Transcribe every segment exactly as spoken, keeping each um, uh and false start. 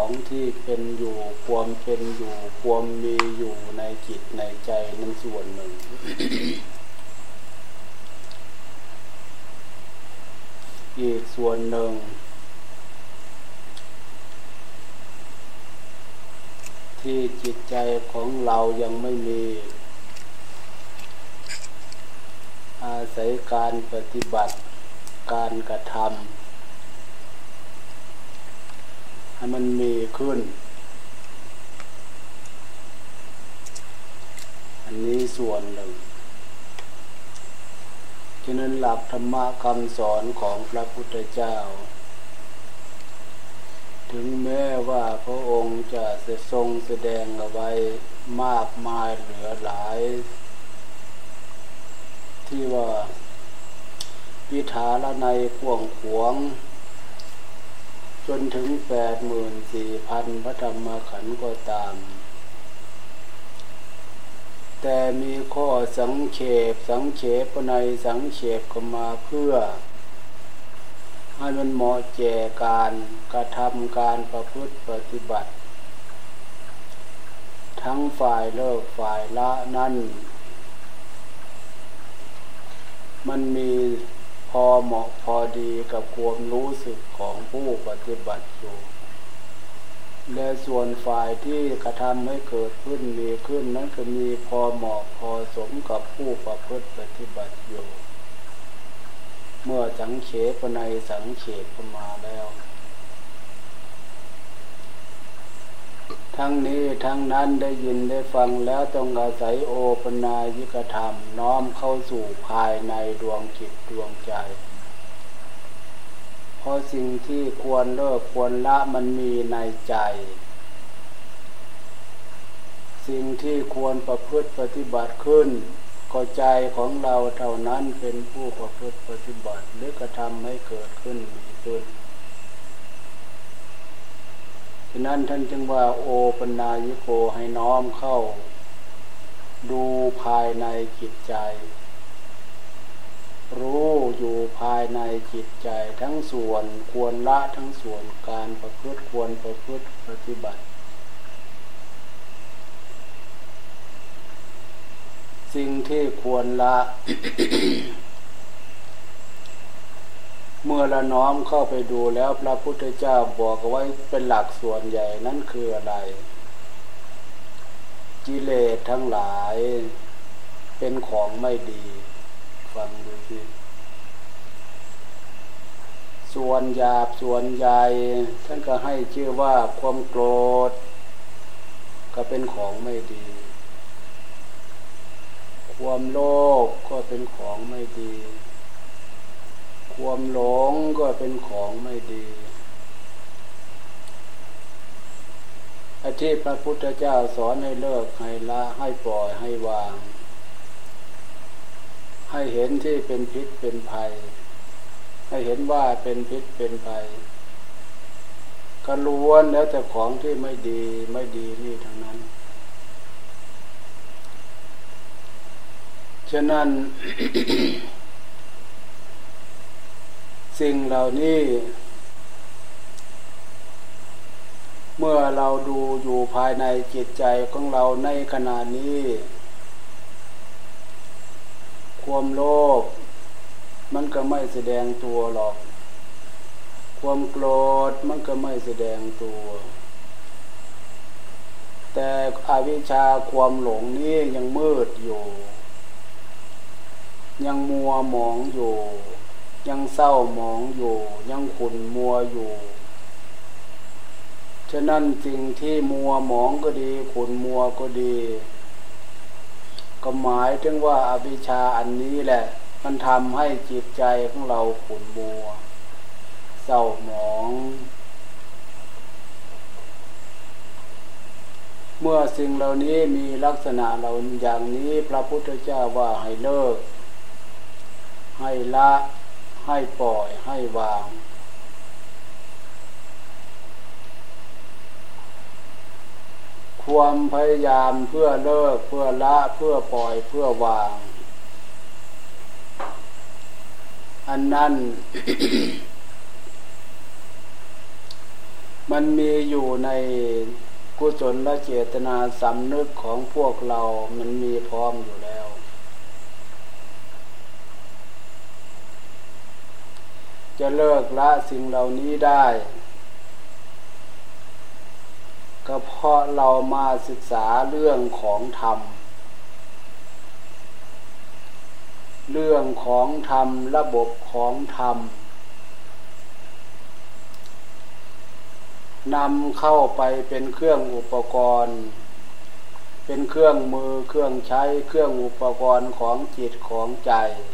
ของที่เป็นอยู่ความเป็นอยู่ความมีอยู่ในจิตในใจนั้นส่วนหนึ่ง อีกส่วนหนึ่งที่จิตใจของเรายังไม่มีอาศัยการปฏิบัติการกระทำให้มันมีขึ้นอันนี้ส่วนหนึ่งฉะนั้นหลักธรรมะคำสอนของพระพุทธเจ้าถึงแม้ว่าพระองค์จะทรงแสดงเอาไว้มากมายเหลือหลายที่ว่าวิถาละในกว้างขวางจนถึง แปดหมื่นสี่พัน พระธรรมขันธ์ก็ตามแต่มีข้อสังเขปสังเขปในสังเขปก็มาเพื่อให้มันเหมาะแก่การกระทำการประพฤติปฏิบัติทั้งฝ่ายเลิกฝ่ายละนั่นมันมีพอเหมาะพอดีกับความรู้สึกของผู้ปฏิบัติอยู่และส่วนฝ่ายที่กระทำให้เกิดขึ้นมีขึ้นนั้นก็มีพอเหมาะพอสมกับผู้ประพฤติปฏิบัติอยู่เมื่อสังเขปในสังเขปมาแล้วทั้งนี้ทั้งนั้นได้ยินได้ฟังแล้วต้องอาศัยโอปนายิกธรรมน้อมเข้าสู่ภายในดวงจิตดวงใจเพราะสิ่งที่ควรเลิกควรละมันมีในใจสิ่งที่ควรประพฤติปฏิบัติขึ้นก็ใจของเราเท่านั้นเป็นผู้ประพฤติปฏิบัติหรือกระทำให้เกิดขึ้นมีขึ้นฉะนั้นท่านจึงว่าโอปนายิโกให้น้อมเข้าดูภายในจิตใจรู้อยู่ภายในจิตใจทั้งส่วนควรละทั้งส่วนการประพฤติควรประพฤติปฏิบัติสิ่งที่ควรละ เมื่อละน้อมเข้าไปดูแล้วพระพุทธเจ้าบอกเอาไว้เป็นหลักส่วนใหญ่นั้นคืออะไรกิเลสทั้งหลายเป็นของไม่ดีฟังดูสิส่วนหยาบส่วนใหญ่ท่านก็ให้ชื่อว่าความโกรธก็เป็นของไม่ดีความโลภก็เป็นของไม่ดีความหลงก็เป็นของไม่ดีอาที่พระพุทธเจ้าสอนให้เลิกให้ละให้ปล่อยให้วางให้เห็นที่เป็นพิษเป็นภัยให้เห็นว่าเป็นพิษเป็นภัยก็ล้วนแล้วแต่ของที่ไม่ดีไม่ดีนี่ทั้งนั้นฉะนั้น สิ่งเหล่านี้เมื่อเราดูอยู่ภายในจิตใจของเราในขณะนี้ความโลภมันก็ไม่แสดงตัวหรอกความโกรธมันก็ไม่แสดงตัวแต่อวิชชาความหลงนี้ยังมืดอยู่ยังมัวหมองอยู่ยังเศร้าหมองอยู่ยังขุ่นมัวอยู่ฉะนั้นสิ่งที่มัวหมองก็ดีขุ่นมัวก็ดีก็หมายถึงว่าอวิชชาอันนี้แหละมันทำให้จิตใจของเราขุ่นมัวเศร้าหมองเมื่อสิ่งเหล่านี้มีลักษณะเราอย่างนี้พระพุทธเจ้าว่าให้เลิกให้ละให้ปล่อยให้วาง ความพยายามเพื่อเลิกเพื่อละเพื่อปล่อยเพื่อวางอันนั้น มมันมีอยู่ในกุศลและเจตนาสำนึกของพวกเรามันมีพร้อมอยู่แล้วจะเลิกละสิ่งเหล่านี้ได้ก็เพราะเรามาศึกษาเรื่องของธรรมเรื่องของธรรมระบบของธรรมนำเข้าไปเป็นเครื่องอุปกรณ์เป็นเครื่องมือเครื่องใช้เครื่องอุปกรณ์ของจิตของใจ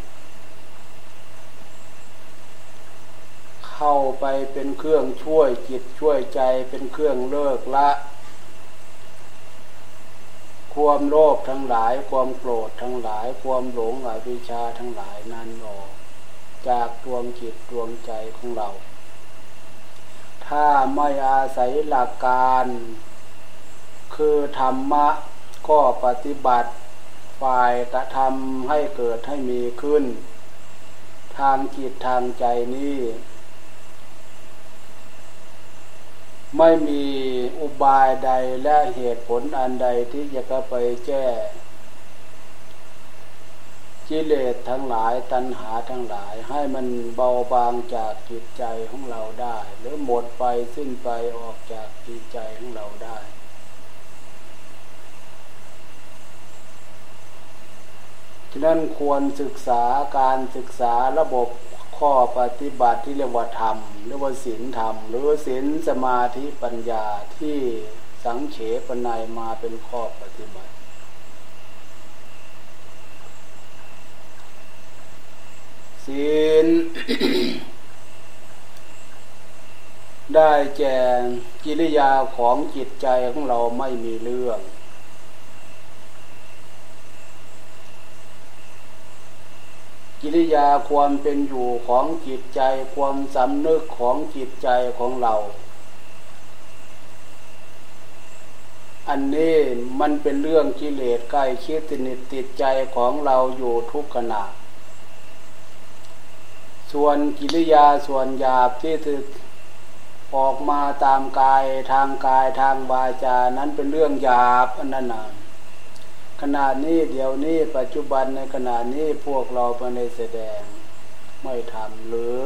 เข้าไปเป็นเครื่องช่วยจิตช่วยใจเป็นเครื่องเลิกละความโลภทั้งหลายความโกรธทั้งหลายความหลงอวิชชาทั้งหลายนั้นออกจากดวงจิตดวงใจของเราถ้าไม่อาศัยหลักการคือธรรมะก็ปฏิบัติฝ่ายกระทำให้เกิดให้มีขึ้นทางจิตทางใจนี้ไม่มีอุบายใดและเหตุผลอันใดที่จะเข้าไปแก้กิเลสทั้งหลายตัณหาทั้งหลายให้มันเบาบางจากจิตใจของเราได้หรือหมดไปสิ้นไปออกจากจิตใจของเราได้ฉะนั้นควรศึกษาการศึกษาระบบข้อปฏิบัติที่เรียกว่าธรรมหรือว่าศีลธรรมหรือศีลสมาธิปัญญาที่สังเขปนัยมาเป็นข้อปฏิบัติศีล ได้แก่กิริยาของจิตใจของเราไม่มีเรื่องกิริยาความเป็นอยู่ของจิตใจความสำนึกของจิตใจของเราอันนี้มันเป็นเรื่องกิเลสใกล้ชิดสนิทติดใจของเราอยู่ทุกขณะส่วนกิริยาส่วนหยาบที่ถึกออกมาตามกายทางกายทางวาจานั้นเป็นเรื่องหยาบอันนั้นน่ะขณะนี้เดี๋ยวนี้ปัจจุบันในขณะนี้พวกเราไม่ได้แสดงไม่ทำหรือ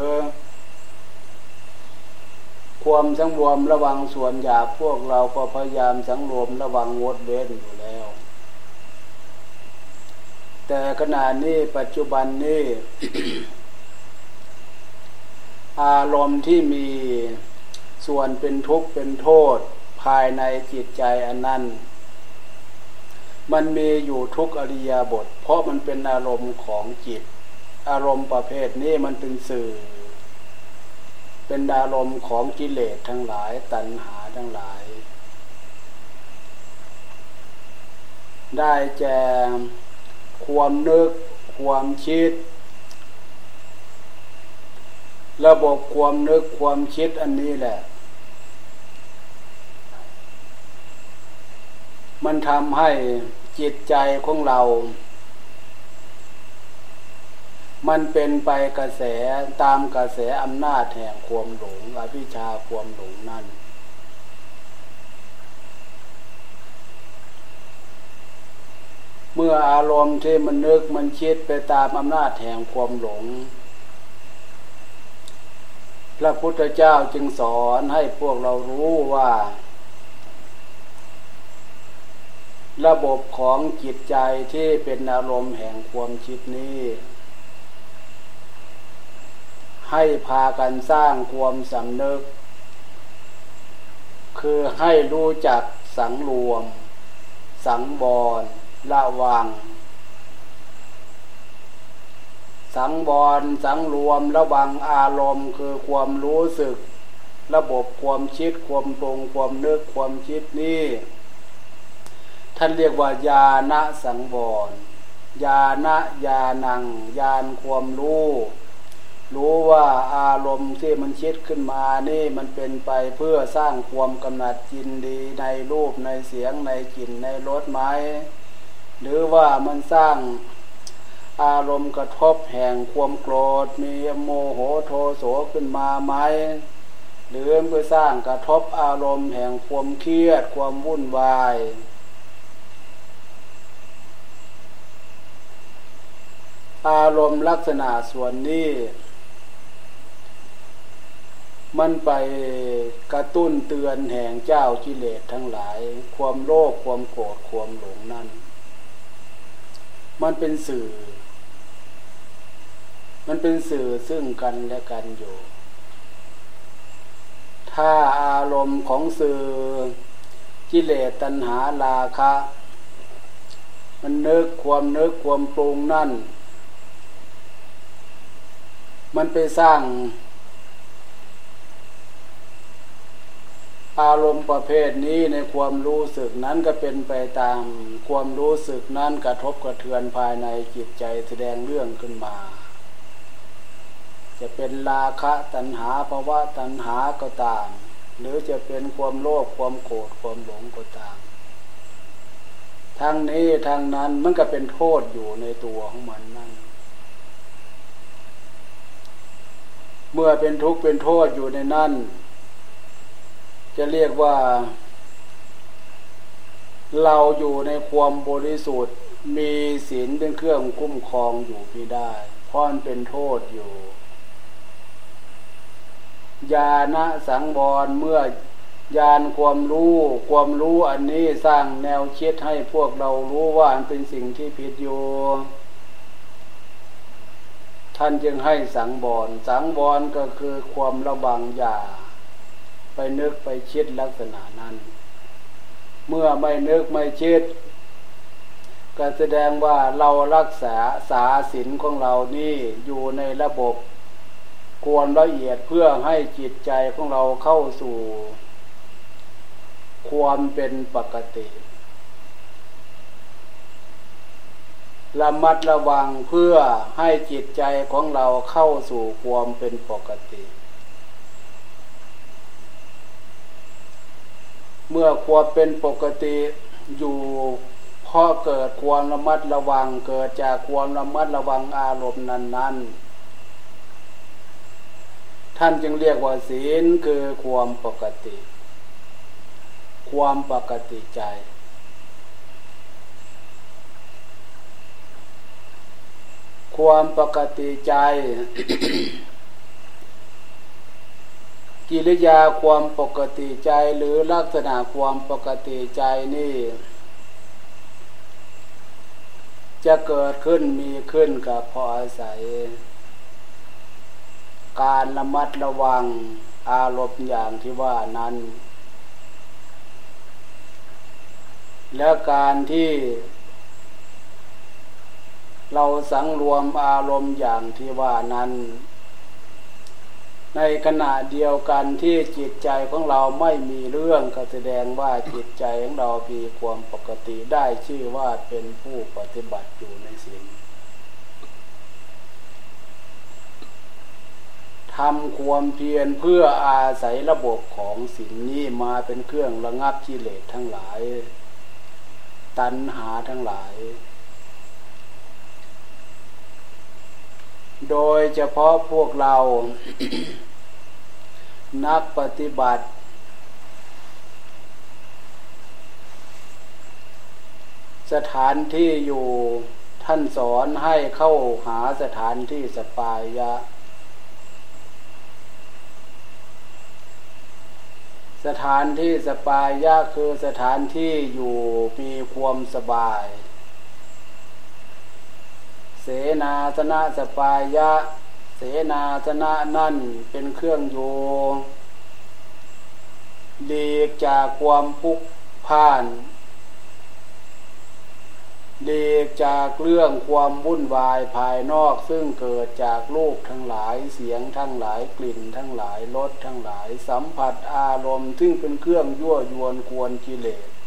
ความสังรวมระวังส่วนหยาบพวกเราก็พยายามสังรวมระวังงดเว้นอยู่แล้วแต่ขณะนี้ปัจจุบันนี้ อารมณ์ที่มีส่วนเป็นทุกข์เป็นโทษภายในจิตใจอันนั้นมันมีอยู่ทุกอริยบทเพราะมันเป็นอารมณ์ของจิตอารมณ์ประเภทนี้มันเป็นสื่อเป็นอารมณ์ของกิเลสทั้งหลายตัณหาทั้งหลายได้แก่ความนึกความคิดระบบความนึกความคิดอันนี้แหละมันทำให้จิตใจของเรามันเป็นไปกระแสตามกระแสอำนาจแห่งความหลงอวิชชาความหลงนั่นเมื่ออารมณ์ที่มันนึกมันคิดไปตามอำนาจแห่งความหลงพระพุทธเจ้าจึงสอนให้พวกเรารู้ว่าระบบของจิตใจที่เป็นอารมณ์แห่งความคิดนี้ให้พากันสร้างความสำนึกคือให้รู้จักสังรวมสังวรระวังสังวรสังรวมระวังอารมณ์คือความรู้สึกระบบความคิดความปรุงความนึกความคิดนี้ท่านเรียกว่าญาณสังวรญาณญาณังญาณความรู้รู้ว่าอารมณ์ที่มันคิดขึ้นมานี่มันเป็นไปเพื่อสร้างความกำหนัดยินดีในรูปในเสียงในกลิ่นในรสไหมหรือว่ามันสร้างอารมณ์กระทบแห่งความโกรธมีโมโหโทโสขึ้นมาไหมหรือไปสร้างกระทบอารมณ์แห่งความเครียดความวุ่นวายอารมณ์ลักษณะส่วนนี้มันไปกระตุ้นเตือนแห่งเจ้ากิเลสทั้งหลายความโลภความโกรธความหลงนั่นมันเป็นสื่อมันเป็นสื่อซึ่งกันและกันอยู่ถ้าอารมณ์ของสื่อกิเลสตัณหาราคะมันนึกความนึกความปรุงนั่นมันไปสร้างอารมณ์ประเภทนี้ในความรู้สึกนั้นก็เป็นไปตามความรู้สึกนั้นกระทบกระเทือนภายในจิตใจแสดงเรื่องขึ้นมาจะเป็นราคะตัณหาภวะตัณหาก็ตามหรือจะเป็นความโลภความโกรธความหลงก็ตามทั้งนี้ทั้งนั้นมันก็เป็นโทษอยู่ในตัวของมันนั่นเมื่อเป็นทุกข์เป็นโทษอยู่ในนั้นจะเรียกว่าเราอยู่ในความบริสุทธิ์มีศีลเป็นเครื่องคุ้มครองอยู่ไม่ได้เพราะมันเป็นโทษอยู่ญาณสังวรเมื่อญาณความรู้ความรู้อันนี้สร้างแนวคิดให้พวกเรารู้ว่ามันเป็นสิ่งที่ผิดอยู่ท่านจึงให้สังวรสังวรก็คือความระวังอย่าไปนึกไปคิดลักษณะนั้นเมื่อไม่นึกไม่คิดก็แสดงว่าเรารักษาสาศีลของเรานี่อยู่ในระบบควรละเอียดเพื่อให้จิตใจของเราเข้าสู่ความเป็นปกติระมัดระวังเพื่อให้จิตใจของเราเข้าสู่ความเป็นปกติเมื่อความเป็นปกติอยู่พอเกิดความระมัดระวังเกิดจากความระมัดระวังอารมณ์นั้นๆท่านจึงเรียกว่าศีลคือความปกติความปกติใจความปกติใจ กิริยาความปกติใจหรือลักษณะความปกติใจนี่จะเกิดขึ้นมีขึ้นกับเพราะอาศัยการระมัดระวังอารมณ์อย่างที่ว่านั้นและการที่เราสังรวมอารมณ์อย่างที่ว่านั้นในขณะเดียวกันที่จิตใจของเราไม่มีเรื่องก็แสดงว่าจิตใจของเรามีความปกติได้ชื่อว่าเป็นผู้ปฏิบัติอยู่ในศีลทำความเพียรเพื่ออาศัยระบบของศีลนี้มาเป็นเครื่องระงับกิเลสทั้งหลายตัณหาทั้งหลายโดยเฉพาะพวกเรา นักปฏิบัติสถานที่อยู่ท่านสอนให้เข้าหาสถานที่สปายะสถานที่สปายะคือสถานที่อยู่มีความสบายเสนาสนะสปายะเสนาสนะนั่นเป็นเครื่องอยู่หลีกจากความพลุกพล่านหลีกจากเรื่องความวุ่นวายภายนอกซึ่งเกิดจากรูปทั้งหลายเสียงทั้งหลายกลิ่นทั้งหลายรสทั้งหลายสัมผัสอารมณ์ซึ่งเป็นเครื่องยั่วยวนกวนกิเลส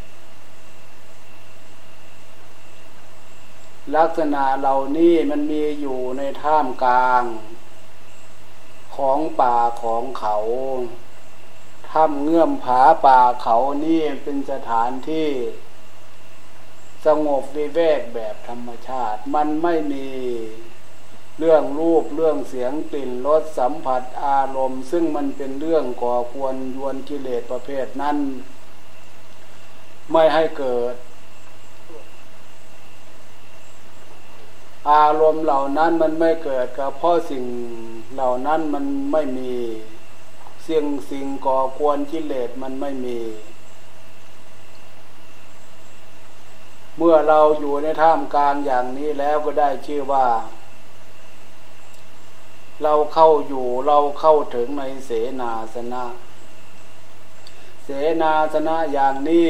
ลักษณะเหล่านี้มันมีอยู่ในท่ามกลางของป่าของเขาถ้ำเงื่อมผาป่าเขานี่เป็นสถานที่สงบวิเวกแบบธรรมชาติมันไม่มีเรื่องรูปเรื่องเสียงกลิ่นรสสัมผัสอารมณ์ซึ่งมันเป็นเรื่องก่อควรยวนกิเลสประเภทนั้นไม่ให้เกิดอารมณ์เหล่านั้นมันไม่เกิดก็เพราะสิ่งเหล่านั้นมันไม่มีสิ่งสิ่งก่อควรกิเลสมันไม่มีเมื่อเราอยู่ในท่ามกลางอย่างนี้แล้วก็ได้ชื่อว่าเราเข้าอยู่เราเข้าถึงในเสนาสนะเสนาสนะอย่างนี้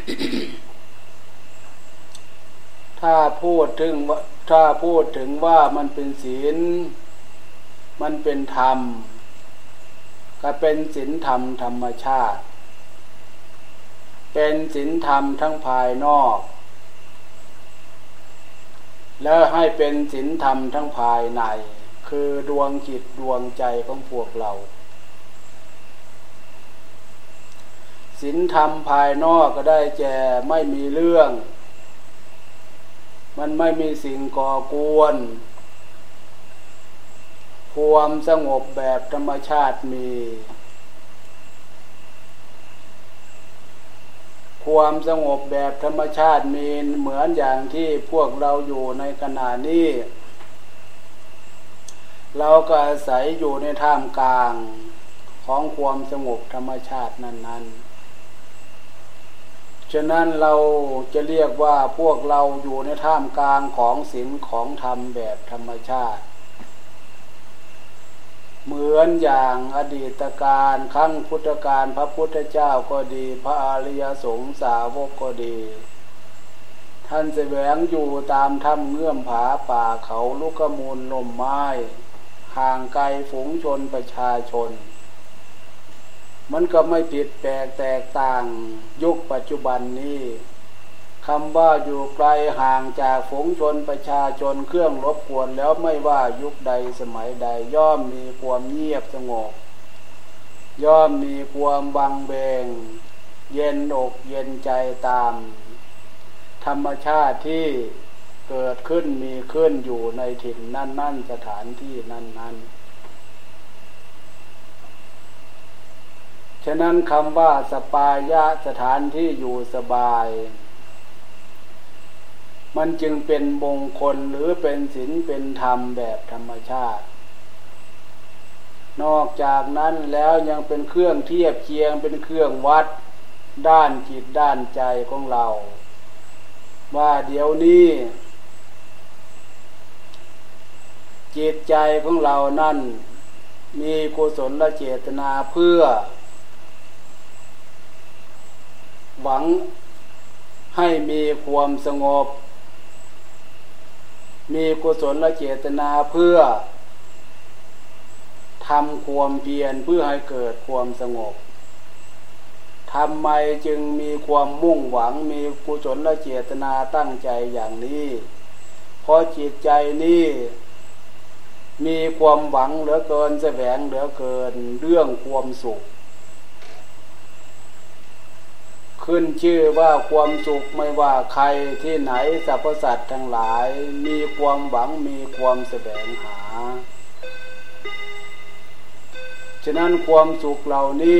ถ้าพูดถึงว่าถ้าพูดถึงว่ามันเป็นศีลมันเป็นธรรมก็เป็นศีลธรรมธรรมชาติเป็นศีลธรรมทั้งภายนอกแล้วให้เป็นศีลธรรมทั้งภายในคือดวงจิตดวงใจของพวกเราศีลธรรมภายนอกก็ได้แก่ไม่มีเรื่องมันไม่มีสิ่งก่อกวนความสงบแบบธรรมชาติมีความสงบแบบธรรมชาติมีเหมือนอย่างที่พวกเราอยู่ในขณะนี้เราก็อาศัยอยู่ในท่ามกลางของความสงบธรรมชาตินั้นๆฉะนั้นเราจะเรียกว่าพวกเราอยู่ในท่ามกลางของศีลของธรรมแบบธรรมชาติเหมือนอย่างอดีตการครั้งพุทธกาลพระพุทธเจ้าก็ดีพระอริยสงฆ์สาวกก็ดีท่านแสวงอยู่ตามถ้ำเงื่อมผาป่าเขาลูกมูลลมไม้ห่างไกลฝูงชนประชาชนมันก็ไม่ผิดแปลกแตกต่างยุคปัจจุบันนี้คำว่าอยู่ไกลห่างจากฝูงชนประชาชนเครื่องรบกวนแล้วไม่ว่ายุคใดสมัยใดย่อมมีความเงียบสงบย่อมมีความบังเบงเย็นอกเย็นใจตามธรรมชาติที่เกิดขึ้นมีขึ้นอยู่ในถิ่นนั่นๆสถานที่นั่นๆฉะนั้นคำว่าสปายะสถานที่อยู่สบายมันจึงเป็นมงคลหรือเป็นศีลเป็นธรรมแบบธรรมชาตินอกจากนั้นแล้วยังเป็นเครื่องเทียบเคียงเป็นเครื่องวัดด้านจิตด้านใจของเราว่าเดี๋ยวนี้จิตใจของเรานั่นมีกุศลและเจตนาเพื่อหวังให้มีความสงบมีกุศลและเจตนาเพื่อทำความเพียรเพื่อให้เกิดความสงบทำไมจึงมีความมุ่งหวังมีกุศลและเจตนาตั้งใจอย่างนี้เพราะจิตใจนี้มีความหวังเหลือเกินแสวงเหลือเกินเรื่องความสุขขึ้นชื่อว่าความสุขไม่ว่าใครที่ไหนสรรพสัตว์ทั้งหลายมีความหวังมีความแสวงหาฉะนั้นความสุขเหล่านี้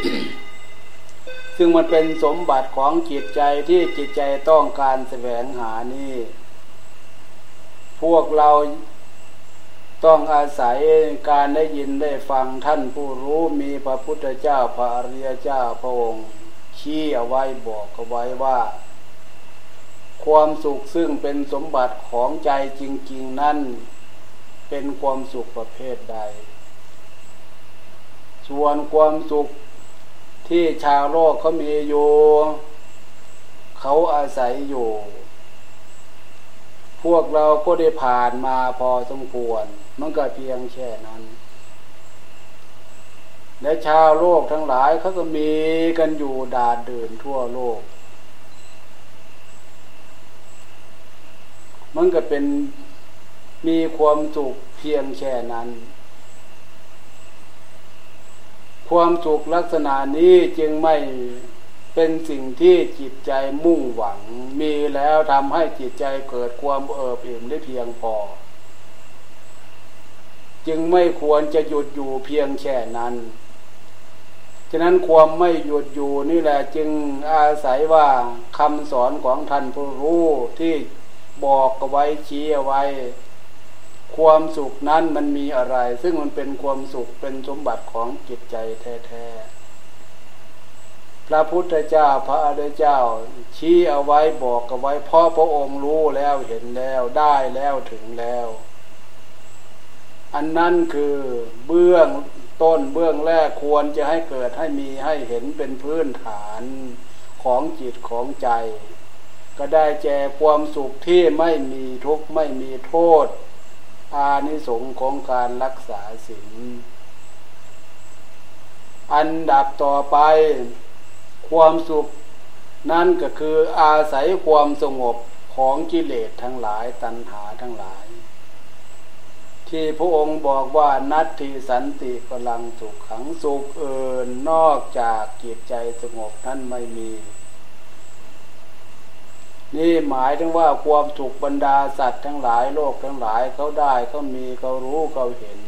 ซึ่งมันเป็นสมบัติของจิตใจที่จิตใจต้องการแสวงหานี่พวกเราต้องอาศัยการได้ยินได้ฟังท่านผู้รู้มีพระพุทธเจ้าพระอริยเจ้าพระองค์ชี้เอาไว้บอกเอาไว้ว่าความสุขซึ่งเป็นสมบัติของใจจริงๆนั้นเป็นความสุขประเภทใดส่วนความสุขที่ชาวโลกเขามีอยู่เขาอาศัยอยู่พวกเราก็ได้ผ่านมาพอสมควรมันก็เพียงแค่นั้นและชาวโลกทั้งหลายเขาก็มีกันอยู่ดาดเดินทั่วโลกมันก็เป็นมีความสุขเพียงแค่นั้นความสุขลักษณะนี้จึงไม่เป็นสิ่งที่จิตใจมุ่งหวังมีแล้วทำให้จิตใจเกิดความเอิบอิ่มได้เพียงพอจึงไม่ควรจะหยุดอยู่เพียงแค่นั้นฉะนั้นความไม่หยุดอยู่นี่แหละจึงอาศัยว่าคำสอนของท่านผู้รู้ที่บอกเอาไว้ชี้เอาไว้ความสุขนั้นมันมีอะไรซึ่งมันเป็นความสุขเป็นสมบัติของจิตใจแท้ๆพระพุทธเจ้าพระอริยเจ้าชี้เอาไว้บอกเอาไว้เพราะพระองค์รู้แล้วเห็นแล้วได้แล้วถึงแล้วอันนั้นคือเบื้องต้นเบื้องแรกควรจะให้เกิดให้มีให้เห็นเป็นพื้นฐานของจิตของใจก็ได้แก่ความสุขที่ไม่มีทุกข์ไม่มีโทษอานิสงส์ของการรักษาศีลอันดับต่อไปความสุขนั่นก็คืออาศัยความสงบของกิเลสทั้งหลายตัณหาทั้งหลายที่พระองค์บอกว่านัตถิสันติพลังสุขขังสุขเอื่นนอกจากจิตใจสงบนั้นไม่มีนี่หมายถึงว่าความสุขบรรดาสัตว์ทั้งหลายโลกทั้งหลายเขาได้เขามีเขารู้เขาเห็น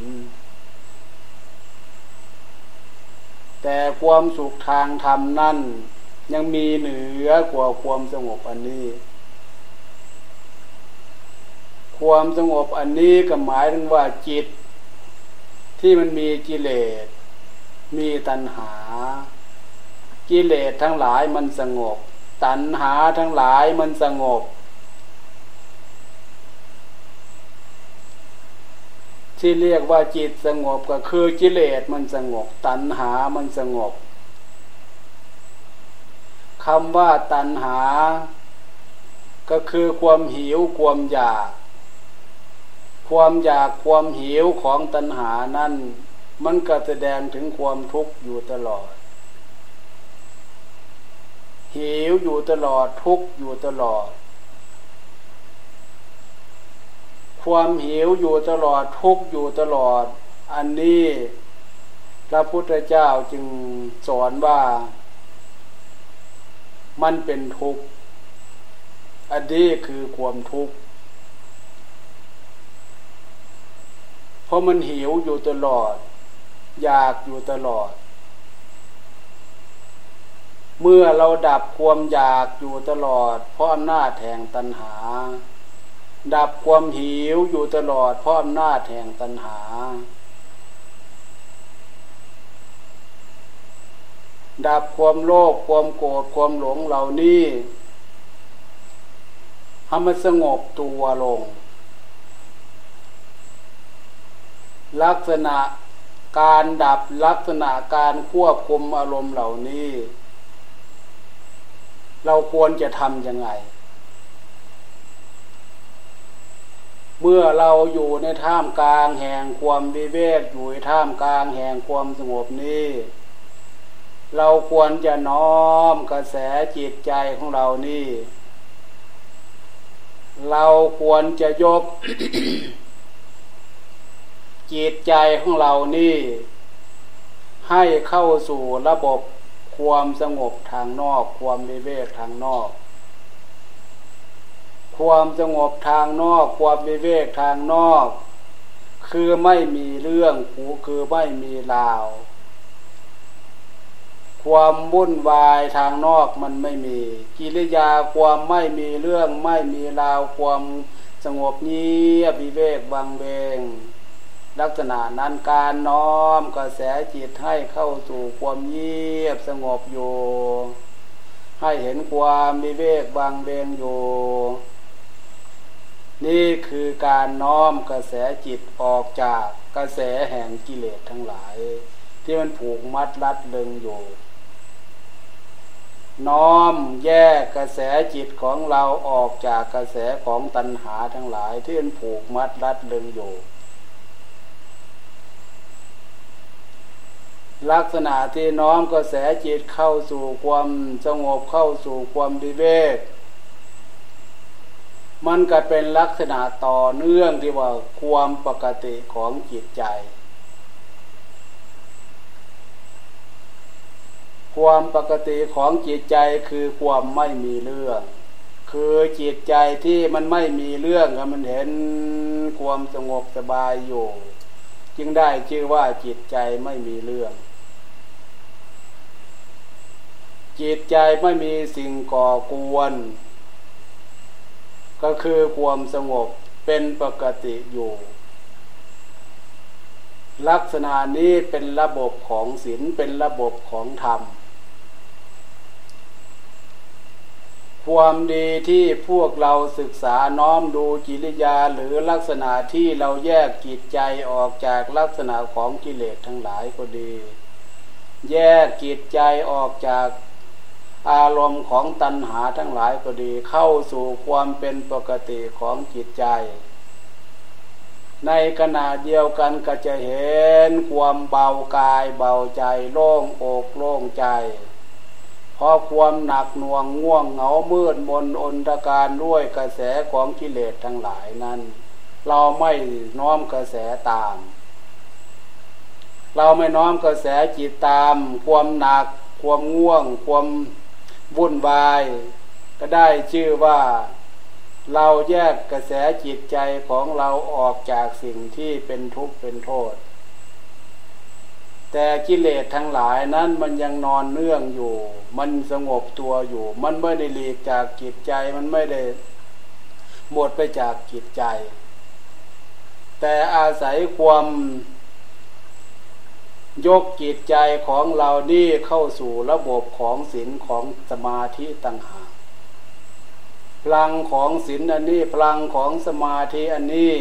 แต่ความสุขทางธรรมนั้นยังมีเหนือกว่าความสงบอันนี้ความสงบอันนี้ก็หมายถึงว่าจิตที่มันมีกิเลสมีตัณหากิเลสทั้งหลายมันสงบตัณหาทั้งหลายมันสงบที่เรียกว่าจิตสงบก็คือกิเลสมันสงบตัณหามันสงบคำว่าตัณหาก็คือความหิวความอยากความอยากความหิวของตัณหานั้นมันก็แสดงถึงความทุกข์อยู่ตลอดหิวอยู่ตลอดทุกข์อยู่ตลอดความหิวอยู่ตลอดทุกข์อยู่ตลอดอันนี้พระพุทธเจ้าจึงสอนว่ามันเป็นทุกข์อันนี้คือความทุกข์เพราะมันหิวอยู่ตลอดอยากอยู่ตลอดเมื่อเราดับความอยากอยู่ตลอดเพราะอำนาจแห่งตัณหาดับความหิวอยู่ตลอดเพราะอำนาจแห่งตัณหาดับความโลภความโกรธความหลงเหล่านี้ให้มันสงบตัวลงลักษณะการดับลักษณะการควบคุมอารมณ์เหล่านี้เราควรจะทำยังไงเมื่อเราอยู่ในท่ามกลางแห่งความวิเวกอยู่ในท่ามกลางแห่งความสงบนี้เราควรจะน้อมกระแสจิตใจของเรานี่เราควรจะยก จิตใจของเรานี่ให้เข้าสู่ระบบความสงบทางนอกความวิเวกทางนอกความสงบทางนอกความวิเวกทางนอกคือไม่มีเรื่องคือไม่มีราวความวุ่นวายทางนอกมันไม่มีกิริยาความไม่มีเรื่องไม่มีราวความสงบเงียบวิเวกวังเวงลักษณะนั้นการน้อมกระแสจิตให้เข้าสู่ความเงียบสงบอยู่ให้เห็นความวิเวกวังเวงอยู่นี่คือการน้อมกระแสจิตออกจากกระแสแห่งกิเลสทั้งหลายที่มันผูกมัดรัดลึงอยู่น้อมแยกกระแสจิตของเราออกจากกระแสของตัณหาทั้งหลายที่มันผูกมัดรัดลึงอยู่ลักษณะที่น้อมกระแสจิตเข้าสู่ความสงบเข้าสู่ความวิเวกมันก็เป็นลักษณะต่อเนื่องที่ว่าความปกติของจิตใจความปกติของจิตใจคือความไม่มีเรื่องคือจิตใจที่มันไม่มีเรื่องมันเห็นความสงบสบายอยู่จึงได้ชื่อว่าจิตใจไม่มีเรื่องจิตใจไม่มีสิ่งก่อกวนก็คือความสงบเป็นปกติอยู่ลักษณะนี้เป็นระบบของศีลเป็นระบบของธรรมความดีที่พวกเราศึกษาน้อมดูกิริยาหรือลักษณะที่เราแยกจิตใจออกจากลักษณะของกิเลสทั้งหลายก็ดีแยกจิตใจออกจากอารมณ์ของตัณหาทั้งหลายก็ดีเข้าสู่ความเป็นปกติของจิตใจในขณะเดียวกันก็จะเห็นความเบากายเบาใจโล่งอกโล่งใจเพราะความหนักหน่วงง่วงเหงามืดมนอนตการด้วยกระแสของกิเลสทั้งหลายนั้นเราไม่น้อมกระแสตามเราไม่น้อมกระแสจิตตามความหนักความง่วงความวุ่นวายก็ได้ชื่อว่าเราแยกกระแสจิตใจของเราออกจากสิ่งที่เป็นทุกข์เป็นโทษแต่กิเลสทั้งหลายนั้นมันยังนอนเนื่องอยู่มันสงบตัวอยู่มันไม่ได้หลีกจากจิตใจมันไม่ได้หมดไปจากจิตใจแต่อาศัยความยกจิตใจของเรานี่เข้าสู่ระบบของศีลของสมาธิต่างหากพลังของศีลอันนี้พลังของสมาธิอันนี้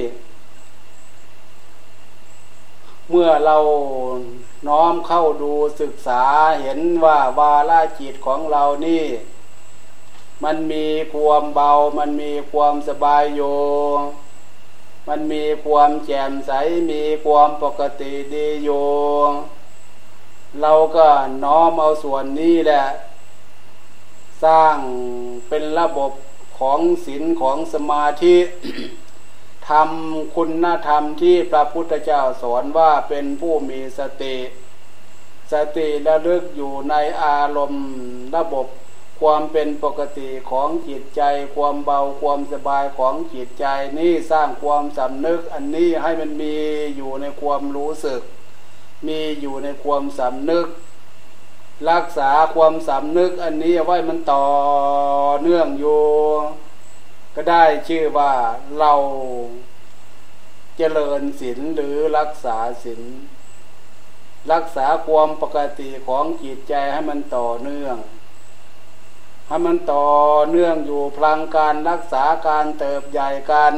เมื่อเราน้อมเข้าดูศึกษาเห็นว่าวาระจิตของเรานี่มันมีความเบามันมีความสบายอยู่มันมีความแจ่มใสมีความปกติดีอยู่เราก็น้อมเอาส่วนนี้แหละสร้างเป็นระบบของศีลของสมาธิ ทำคุณธรรมที่พระพุทธเจ้าสอนว่าเป็นผู้มีสติสติระลึกอยู่ในอารมณ์ระบบความเป็นปกติของจิตใจความเบาความสบายของจิตใจนี่สร้างความสำนึกอันนี้ให้มันมีอยู่ในความรู้สึกมีอยู่ในความสำนึกรักษาความสำนึกอันนี้ไว้มันต่อเนื่องอยู่ก็ได้ชื่อว่าเราเจริญศีลหรือรักษาศีลรักษาความปกติของจิตใจให้มันต่อเนื่องให้มันต่อเนื่องอยู่พลังการรักษาการเติบใหญ่กัน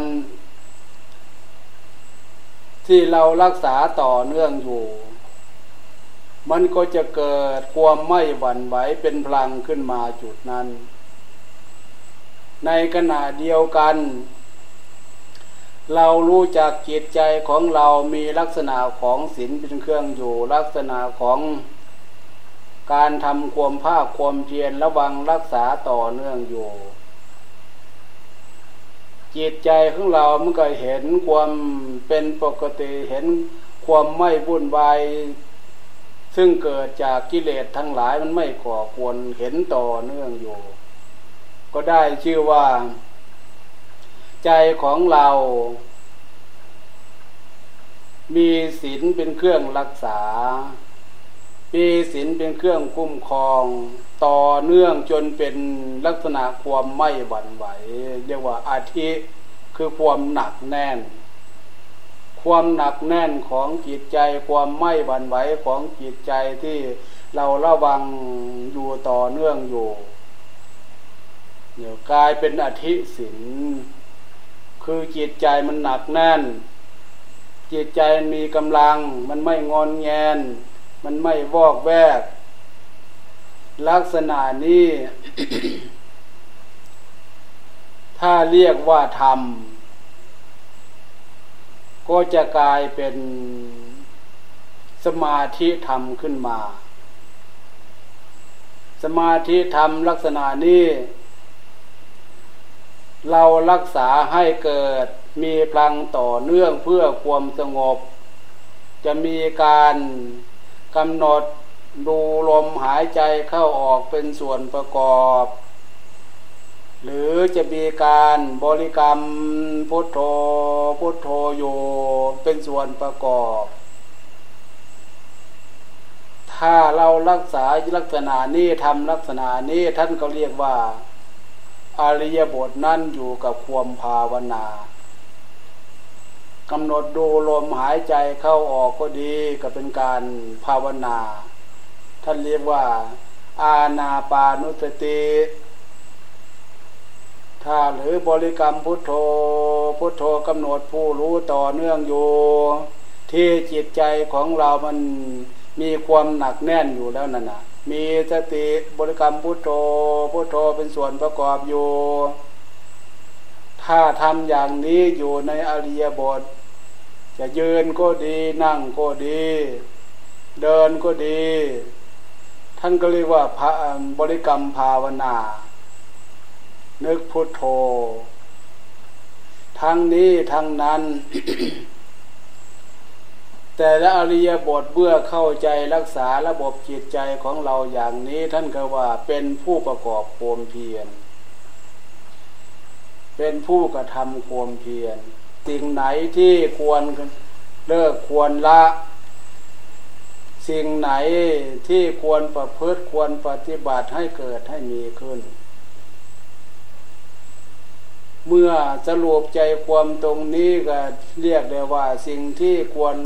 ที่เรารักษาต่อเนื่องอยู่มันก็จะเกิดความไม่หวั่นไหวเป็นพลังขึ้นมาจุดนั้นในขณะเดียวกันเรารู้จักจิตใจของเรามีลักษณะของศีลเป็นเครื่องอยู่ลักษณะของการทำความภาคความเพียรระวังรักษาต่อเนื่องอยู่จิตใจของเรามันก็เห็นความเป็นปกติเห็นความไม่วุ่นวายซึ่งเกิดจากกิเลสทั้งหลายมันไม่ก่อกวนเห็นต่อเนื่องอยู่ก็ได้ชื่อว่าใจของเรามีศีลเป็นเครื่องรักษามีศีลเป็นเครื่องคุ้มครองต่อเนื่องจนเป็นลักษณะความไม่หวั่นไหวเรียกว่าอาทิคือความหนักแน่นความหนักแน่นของจิตใจความไม่หวั่นไหวของจิตใจที่เราระวังอยู่ต่อเนื่องอยู่เดี๋ยวกลายเป็นอธิศีลคือจิตใจมันหนักแน่นจิตใจมีกำลังมันไม่งอนแงนมันไม่วอกแวกลักษณะนี้ ถ้าเรียกว่าธรรมก็จะกลายเป็นสมาธิธรรมขึ้นมาสมาธิธรรมลักษณะนี้เรารักษาให้เกิดมีพลังต่อเนื่องเพื่อความสงบจะมีการกำหนดดูลมหายใจเข้าออกเป็นส่วนประกอบหรือจะมีการบริกรรมพุทโธพุทโธอยู่เป็นส่วนประกอบถ้าเรารักษาลักษณะนี้ทำลักษณะนี้ท่านก็เรียกว่าอริยบทนั่นอยู่กับความภาวนากำหนดดูลมหายใจเข้าออกก็ดีก็เป็นการภาวนาท่านเรียกว่าอานาปานุสติถ้าหรือบริกรรมพุทโธพุทโธกำหนดผู้รู้ต่อเนื่องอยู่ที่จิตใจของเรามันมีความหนักแน่นอยู่แล้วนั่นน่ะมีสติบริกรรมพุทโธพุทโธเป็นส่วนประกอบอยู่ถ้าทำอย่างนี้อยู่ในอริยบทจะยืนก็ดีนั่งก็ดีเดินก็ดีท่านก็เรียกว่าบริกรรมภาวนานึกพุทโธทั้งนี้ทั้งนั้น แต่ละอริยบทเมื่อเข้าใจรักษาระบบจิตใจของเราอย่างนี้ท่านก็ว่าเป็นผู้ประกอบความเพียรเป็นผู้กระทำความเพียรสิ่งไหนที่ควรเลิกควรละสิ่งไหนที่ควรประพฤติควรปฏิบัติให้เกิดให้มีขึ้นเมื่อสรุปใจความตรงนี้ก็เรียกได้ว่าสิ่งที่ควร